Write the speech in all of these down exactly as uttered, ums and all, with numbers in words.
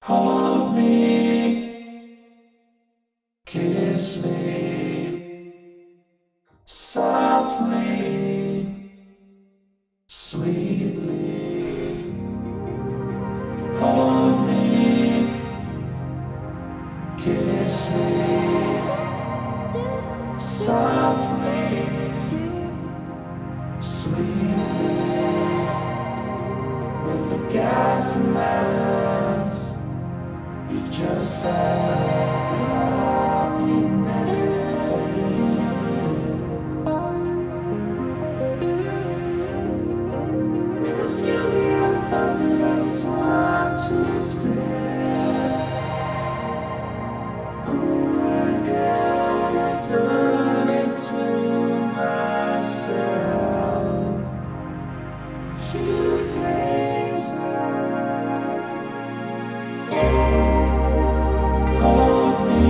Hold me, kiss me, softly, sweetly. Hold me, kiss me, softly, sweetly. With the gas and mask, you just have happiness. Cause you're the anthem that is hard to stand. Oh my God, I done it to myself. Feel crazy. Hold me,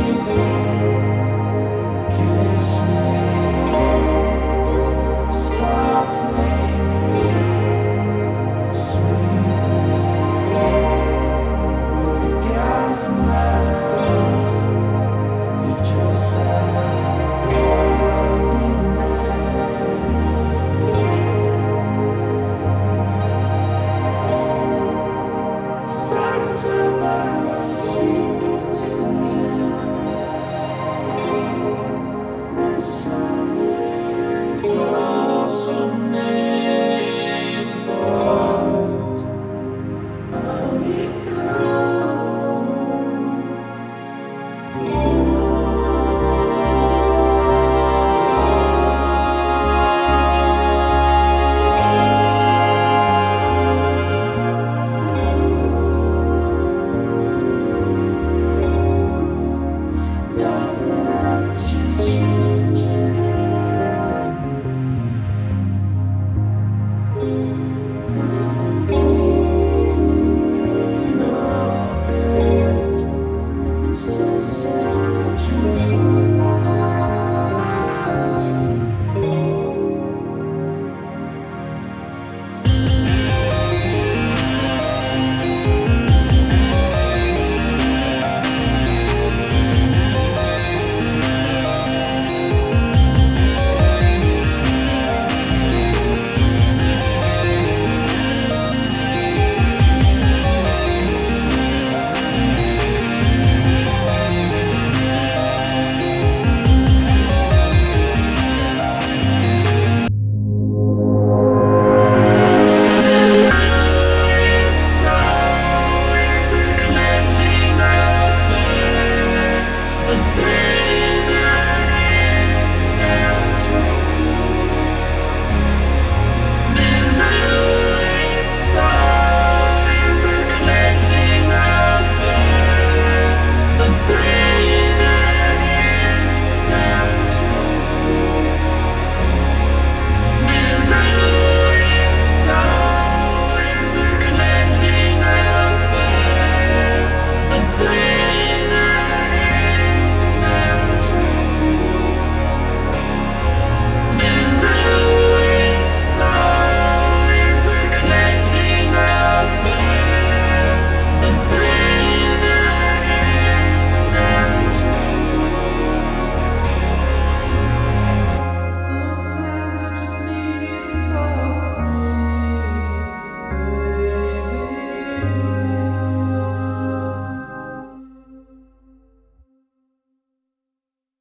kiss me, softly, sweetly. With the gas and mask, you just have happiness. Silence and I want to speak.